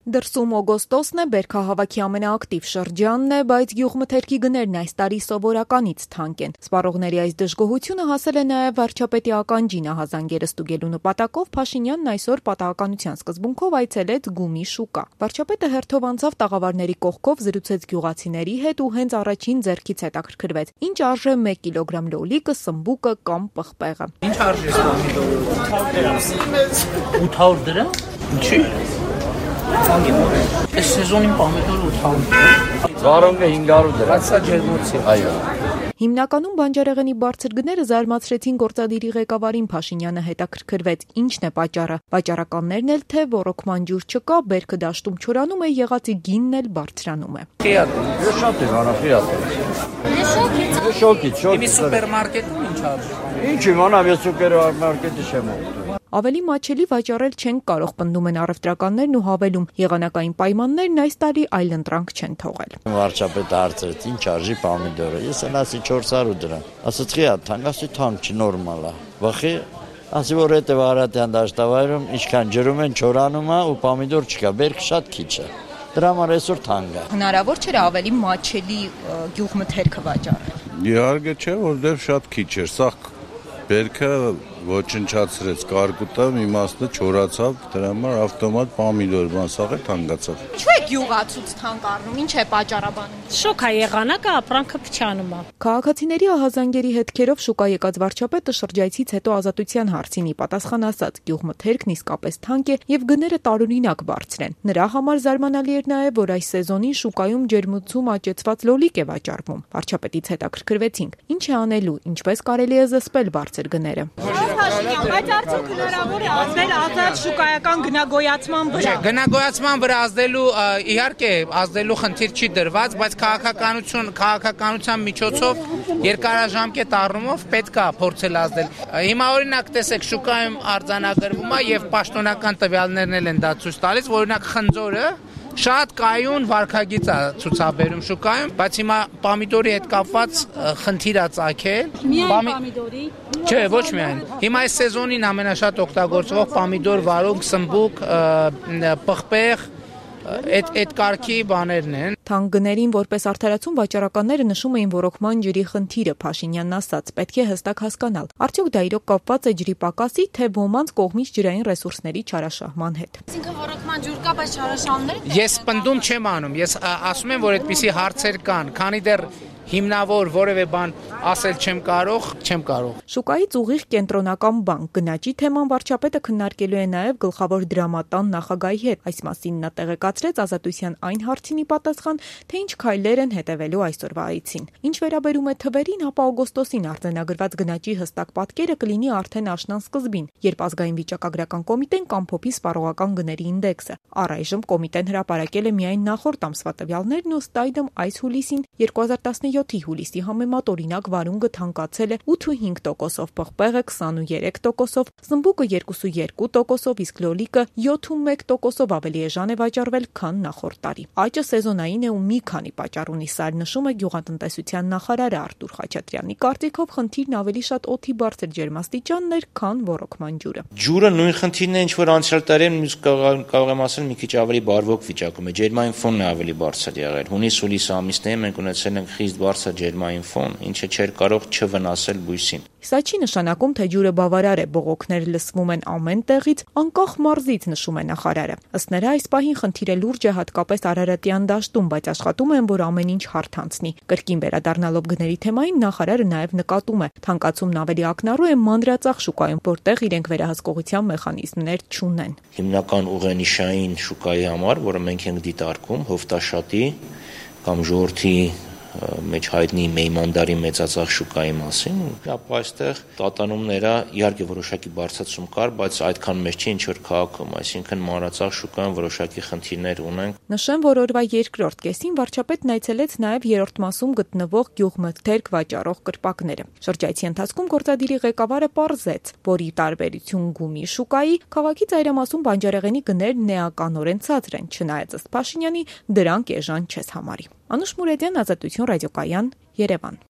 Դրսում օգոստոսն է, բերքահավաքի ամենաակտիվ շրջանն է, բայց գյուղմթերքի գներն այս տարի սովորականից թանկ են։ Սպառողների այս դժգոհությունը հասել է նաև վարչապետի ականջին ահազանգերը ստուգելու նպատակով Փաշինյանն այսօր պատահականության սկզբունքով այցելեց Գումի շուկա։ Վարչապետը հերթով անցավ տաղավարների կողքով, զրուցեց գյուղացիների հետ ու հենց առաջին ձեռքից հետաքրքրվեց. ինչ արժե 1 կիլոգրամ լոլիկը, սմբուկը կամ պղպեղը։ Ինչ արժե պոմիդորը? 800 դրամ։ Ինչի՞։ Այս սեզոնին պոմիդորը 800 դրամ։ Վարոնգը 500 դրամ։ Սա ջերմոցի։ Այո։ Հիմնականում բանջարեղենի բարձր գները զարմացրեցին գործադիրի ղեկավարին։ Փաշինյանը հետաքրքրվեց. ինչն է պատճառը։ Վաճառականներն էլ թե ռոռոկման ջուր չկա, բերքը դաշտում չորանում է, եղածի գինն էլ բարձրանում է։ Շատ է վանա ֆիատ։ Շոկից։ Իմի սուպերմարկետում ինչ արժե։ Ինչ իմանամ, ես սուպերմարկետի չեմ ուտում։ Ավելի մաչելի վաճառել չեն կարող, պնդում են առևտրականներն ու հավելում. եղանակային պայմաններն այս տարի այլընտրանք չեն թողել։ Վարչապետը հարցրեց, ինչ արժի պոմիդորը։ Ես ասացի 400 դրամ։ Ասաց, «Խիա, թանկասի թանկ չի, նորմալ է»։ Վախի, ասի որ հետո Արարատյան դաշտավայրում ինչքան ջրում են, չորանում է ու պոմիդոր չկա, բերք շատ քիչ է։ Դրա համար այսօր թանկ է։ Հնարավոր չէ ավելի մաչելի գյուղմթերքը վաճառել։ Իհարկե չէ, որտեղ շատ քիչ էր, սա բերքը ոչնչացրեց, կարկուտը իմաստը չորացավ, դրա համար ավտոմատ պոմիդոր բան սաղ է թանկացավ։ Ինչու է գյուղացուց թանկ առնում, ինչ է պատճառաբանում։ Շոկ է եղանակը, ապրանքը փչանում է։ Քաղաքացիների ահազանգերի հետքերով շուկա եկած վարչապետը շրջայցից հետո Ազատության հարցինի պատասխան ասաց. գյուղմթերքն իսկապես թանկ է եւ գները տարօրինակ բարձր են։ Նրա համար զարմանալի էր նաեւ, որ այս սեզոնին շուկայում ջերմոցում աճեցված լոլիկ է վաճառվում։ Վարչապետից հետաքրքրվեցինք. ինչ է անելու, ինչպես կարելի է զսպել բարձր գները։ Բայց արդյոք հնարավոր է ազդել ազատ շուկայական գնագոյացման վրա։ Գնագոյացման վրա ազդելու իհարկե ազդելու խնդիր չի դրված, բայց քաղաքականության միջոցով երկարաժամկետ առումով պետք է փորձել ազդել։ Հիմա օրինակ տեսեք շուկայում արձանագրվում է եւ պաշտոնական տվյալներն էլ են դա ցույց տալիս, որ օրինակ խնձորը շատ կայուն վարքագիծ է ցուցաբերում շուկայում, բայց հիմա պոմիդորի հետ կապված խնդիր է ծագել։ Միայն պոմիդորի։ Չէ, ոչ միայն։ Հիմա այս սեզոնին ամենաշատ օգտագործվող պոմիդոր, վարունգ, սմբուկ, պղպեղ, այդ կարգի բաներն են։ Թանկ գներին որպես արդարացում վաճառականները նշում էին ռոռոկման ջրի խնդիրը, Փաշինյանն ասաց. պետք է հստակ հասկանալ, արդյոք դա իրոք կապված է ջրի պակասի, թե ոմանց կողմից ջրային ռեսուրսների չարաշահման հետ։ Այսինքն ռոռոկման ջուր կա, բայց չարաշահումների։ Ես պնդում չեմ անում, ես ասում եմ, որ այդպիսի հարցեր կան, քանի դեռ հիմնավոր որևէ բան ասել չեմ կարող։ Շուկայից ուղիղ կենտրոնական բանկ գնաճի թեման վարչապետը քննարկելու է նաև գլխավոր դրամատան նախագահի հետ։ Այս մասին նա տեղեկացրեց Ազատության այն հարցինի պատասխան, թե ինչ քայլեր են հետևելու այսօրվա այցին։ Ինչ վերաբերում է թվերին, ապա օգոստոսին արձանագրված գնաճի հստակ պատկերը կլինի արդեն աշնան սկզբին, երբ ազգային վիճակագրական կոմիտեն կամփոփի սպառողական գների ինդեքսը։ Առայժմ կոմիտեն հրապարակել է միայն նախորդ ամսվա տվյալներն ու ըստ այդմ այս հուլիսին 2017 հուլիսի համեմատ օրինակ վարունգը թանկացել է 8.5%-ով, պղպեղը 23%-ով, սմբուկը 2.2%-ով, իսկ լոլիկը 7.1%-ով ավելի էժան է վաճառվել, քան նախորդ տարի։ Աճը սեզոնային է ու մի քանի պատճառ ունի, սա նշում է գյուղատնտեսության նախարարը Արտուր Խաչատրյանի կարծիքով խնդիրն ավելի շատ օդի բարձր ջերմաստիճանն էր, քան ռոռոկման ջուրը։ Ջուրը նույն խնդիրն է, ինչ որ անցյալ տարին կարող եմ ասել մի քիչ ավելի բարվոք վիճակում է, ջերմային ֆոնն է ավելի բարձր եղել։ Հունիս-հուլիս ամիսներին մենք ունեցել ենք խիստ բարձր ջերմային ֆոն, ինչը չէր կարող չվնասել բույսին։ Սա չի նշանակում, թե ջուրը բավարար է, բողոքներ լսվում են ամեն տեղից, անկախ մարզից, նշում է նախարարը։ Ըստ նրա, այս պահին խնդիրը լուրջ է հատկապես Արարատյան դաշտում, բայց աշխատում են, որ ամեն ինչ հարթանցնի։ Կրկին վերադառնալով գների թեմային, նախարարը նաև նկատում է, թանկացումն ավելի ակնառու է մանրածախ շուկայում, որտեղ իրենք վերահսկողության մեխանիզմներ չունեն։ Հիմնական ուղենիշային շուկայի համար, որը մենք ենք դիտարկում, հովտաշատի կամ ժողովրդի մեջ հայտնի մեյմանդարի մեծածախ շուկայի մասին, ապա այստեղ տատանումները իհարկե որոշակի բարձրացում կար, բայց այդքան մեծ չի ինչ որ քաղաքում, այսինքն մանրածախ շուկայում որոշակի խնդիրներ ունենք։ Նշեմ, որ օրվա երկրորդ կեսին վարչապետն այցելեց նաև երրորդ մասում գտնվող գյուղմթերք վաճառող կրպակները։ Շրջայցի ընթացքում գործադիրի ղեկավարը պարզեց, որ ի տարբերություն Գումի շուկայի, քաղաքի ծայրամասում բանջարեղենի գներն էականորեն ցածր են, չնայած ըստ Փաշինյանի դրանք էժան չես համարի։ Անուշ Մուրեդյան, Ազատություն ռադիոկայան, Երևան։